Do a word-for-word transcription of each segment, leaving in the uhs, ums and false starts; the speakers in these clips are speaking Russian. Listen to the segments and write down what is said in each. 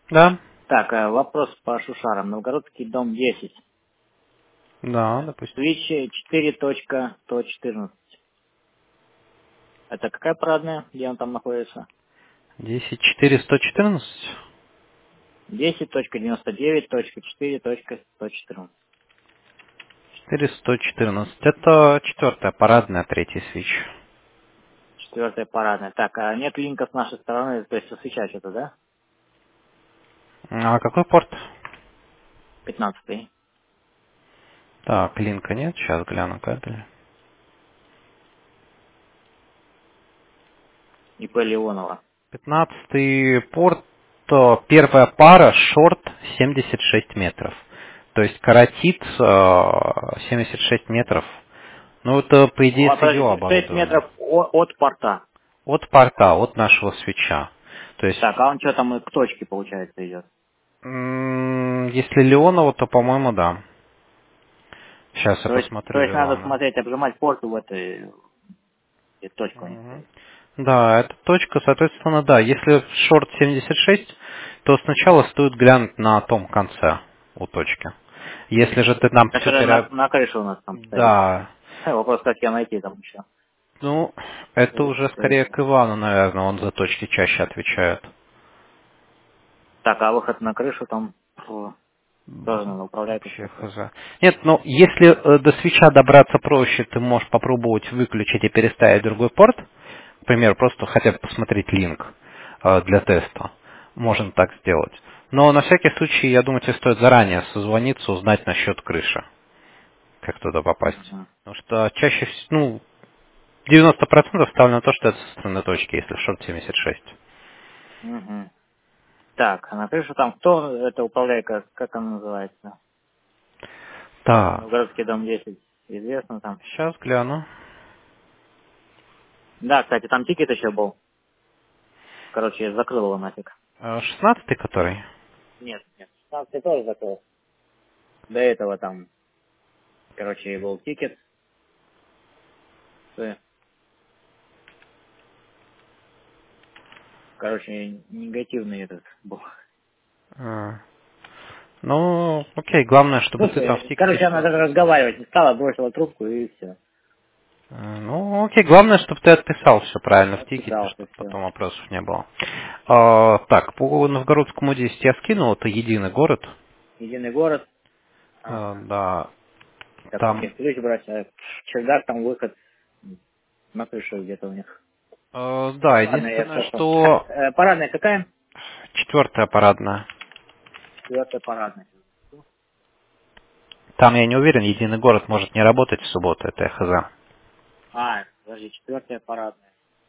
Да. Так, э, вопрос по шушарам. Новгородский дом десять. Да, допустим. Свич четыре точка сто четырнадцать. Это какая парадная, где он там находится? десять четыре сто четырнадцать. десять точка девяносто девять точка четыре точка сто четырнадцать. четыре сто четырнадцать. Это четвертая парадная, третий свич. Четвертая парадная. Так, а нет линка с нашей стороны, то есть со свеча что-то, да? А какой порт? Пятнадцатый. Так, линка нет. Сейчас гляну кабель. И П. Леонова. Пятнадцатый порт. э, Первая пара шорт семьдесят шесть метров. То есть коротит э, семьдесят шесть метров. Ну, это, по идее, О, с ее подождите, шесть оборудования. метров о- от порта. От порта, от нашего свеча. То есть, Так, а он что там и к точке, получается, идет? м, если Леонова, то, по-моему, да. Сейчас я То есть, то посмотрю, есть надо Леонова. смотреть, обжимать порту в этой, где точка у них Мгм. стоит. Да, это точка, соответственно, да. Если шорт семьдесят шесть, то сначала стоит глянуть на том конце у точки. Если же ты там все Которая на, пере... на крыше у нас там стоит. Да, Вопрос, как я найти там еще. ну, это Э, уже э. скорее к Ивану, наверное, он за точки чаще отвечает. Так, а выход на крышу там фу, тоже надо управляйку Вообще спрашивать. хз. Нет, ну, если э, до свеча добраться проще, ты можешь попробовать выключить и переставить другой порт. К примеру, просто хотя бы посмотреть линк э, для теста. Можно так сделать. Но на всякий случай, я думаю, тебе стоит заранее созвониться, узнать насчет крыши, как туда попасть. Мгм. Потому что чаще всего, ну, девяносто процентов ставлю на то, что это со стороны точки, если шорт семьдесят шесть. Мгм. Так, а на крышу там кто это управляйка, как она называется? Так, Новгородский дом десять. Известно там. сейчас гляну. Да, кстати, там тикет еще был. Короче, я закрыл его нафиг. Э, шестнадцатый который? Нет, нет. Там ты тоже закрыл. До этого там, короче, был тикет. Э, Короче, негативный этот был. А, ну, окей, главное, чтобы ты там в Слушай, тикете короче, все она даже отписал. разговаривать не стала, бросила трубку и все. Э, Ну, окей, главное, чтобы ты отписал все правильно в тикете, Отписался, чтобы все. потом вопросов не было. А, так, по Новгородскому десять я скинул, это единый город. Единый город. Э, Ага. да, Так, там, окей, ключ брать. а Чердак, там выход на крышу где-то у них. э, да, Ладно, я единственное, все. Так, что э, парадная какая? четвертая парадная. Четвертая парадная. Там я не уверен, единый город может не работать в субботу, это хз. А, подожди, четвертая парадная.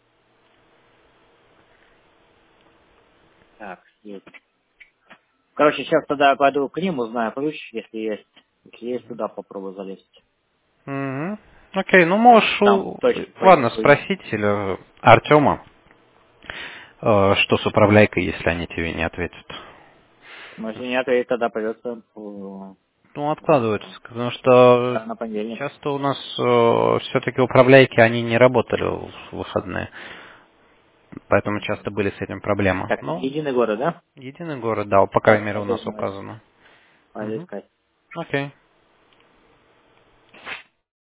Так, есть. Короче, сейчас тогда пойду к ним, узнаю ключ, если есть. Если есть, туда попробую залезть. Мгм. Окей, ну можешь Там у точку Ивана поинтересуюсь. спросить или Артема, э, что с управляйкой, если они тебе не ответят. Но если не ответит, тогда придется э, Ну, откладывается, э, потому что да, на понедельник. часто у нас все-таки управляйки, они не работали в выходные, поэтому часто были с этим проблемы. Так, Ну, единый город, да? единый город, да, по крайней Так, мере, у пойду нас узнаю. указано. Пойду Мгм. искать. Окей.